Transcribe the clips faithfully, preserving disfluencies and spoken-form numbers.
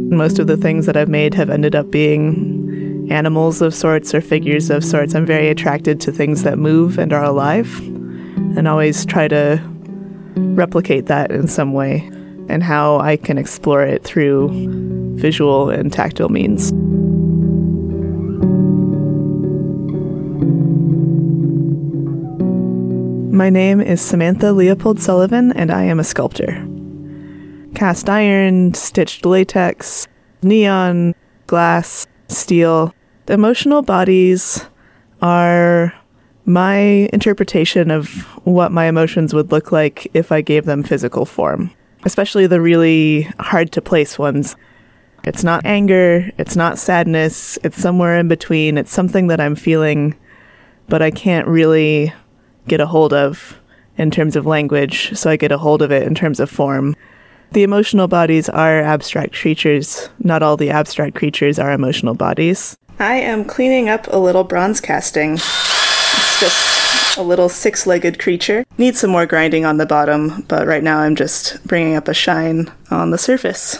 Most of the things that I've made have ended up being animals of sorts or figures of sorts. I'm very attracted to things that move and are alive, and always try to replicate that in some way, and how I can explore it through visual and tactile means. My name is Samantha Leopold Sullivan, and I am a sculptor. Cast iron, stitched latex, neon, glass, steel. Emotional bodies are my interpretation of what my emotions would look like if I gave them physical form, especially the really hard-to-place ones. It's not anger, it's not sadness, it's somewhere in between. It's something that I'm feeling, but I can't really get a hold of in terms of language, so I get a hold of it in terms of form. The emotional bodies are abstract creatures. Not all the abstract creatures are emotional bodies. I am cleaning up a little bronze casting. It's just a little six-legged creature. Needs some more grinding on the bottom, but right now I'm just bringing up a shine on the surface.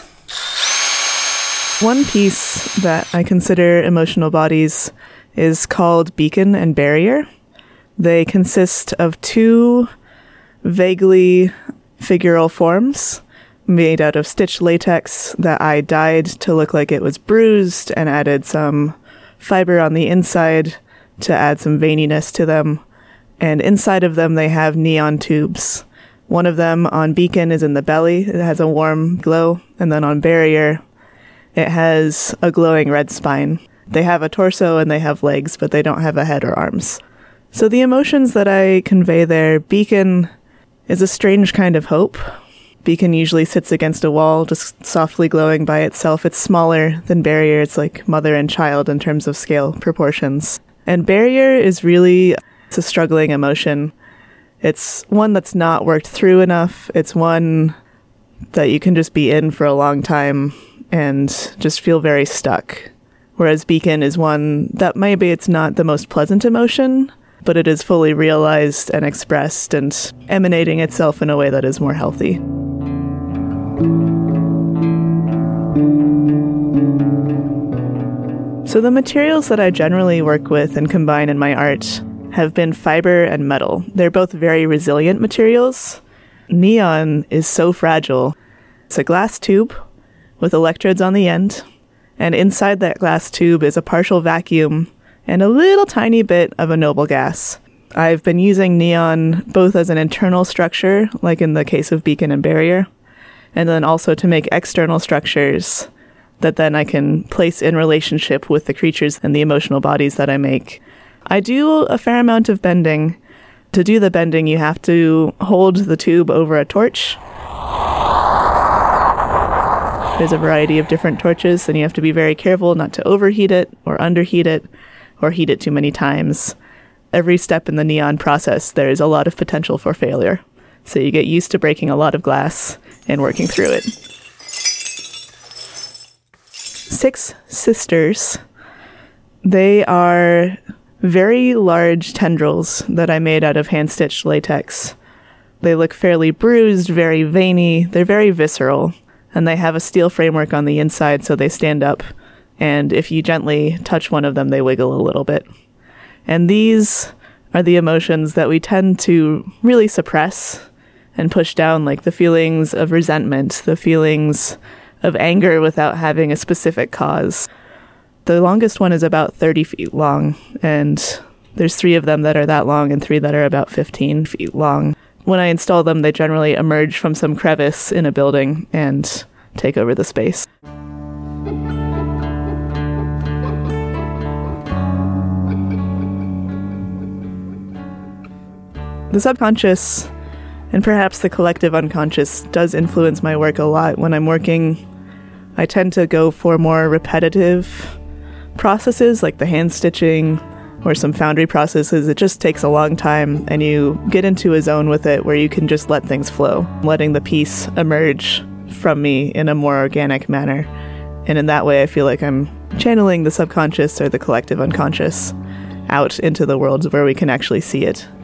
One piece that I consider emotional bodies is called Beacon and Barrier. They consist of two vaguely figural forms made out of stitched latex that I dyed to look like it was bruised and added some fiber on the inside to add some veininess to them. And inside of them they have neon tubes. One of them on Beacon is in the belly. It has a warm glow. And then on Barrier, it has a glowing red spine. They have a torso and they have legs, but they don't have a head or arms. So the emotions that I convey there, Beacon is a strange kind of hope. Beacon usually sits against a wall, just softly glowing by itself. It's smaller than Barrier. It's like mother and child in terms of scale proportions. And Barrier is really, it's a struggling emotion. It's one that's not worked through enough. It's one that you can just be in for a long time and just feel very stuck. Whereas Beacon is one that maybe it's not the most pleasant emotion, but it is fully realized and expressed and emanating itself in a way that is more healthy. So the materials that I generally work with and combine in my art have been fiber and metal. They're both very resilient materials. Neon is so fragile. It's a glass tube with electrodes on the end, and inside that glass tube is a partial vacuum and a little tiny bit of a noble gas. I've been using neon both as an internal structure, like in the case of Beacon and Barrier, and then also to make external structures that then I can place in relationship with the creatures and the emotional bodies that I make. I do a fair amount of bending. To do the bending, you have to hold the tube over a torch. There's a variety of different torches, and you have to be very careful not to overheat it or underheat it or heat it too many times. Every step in the neon process, there is a lot of potential for failure. So you get used to breaking a lot of glass and working through it. Six Sisters. They are very large tendrils that I made out of hand-stitched latex. They look fairly bruised, very veiny. They're very visceral, and they have a steel framework on the inside so they stand up, and if you gently touch one of them, they wiggle a little bit. And these are the emotions that we tend to really suppress and push down, like the feelings of resentment, the feelings of anger without having a specific cause. The longest one is about thirty feet long, and there's three of them that are that long and three that are about fifteen feet long. When I install them, they generally emerge from some crevice in a building and take over the space. The subconscious, and perhaps the collective unconscious, does influence my work a lot. When I'm working, I tend to go for more repetitive processes, like the hand stitching or some foundry processes. It just takes a long time, and you get into a zone with it where you can just let things flow, letting the piece emerge from me in a more organic manner. And in that way, I feel like I'm channeling the subconscious or the collective unconscious out into the worlds where we can actually see it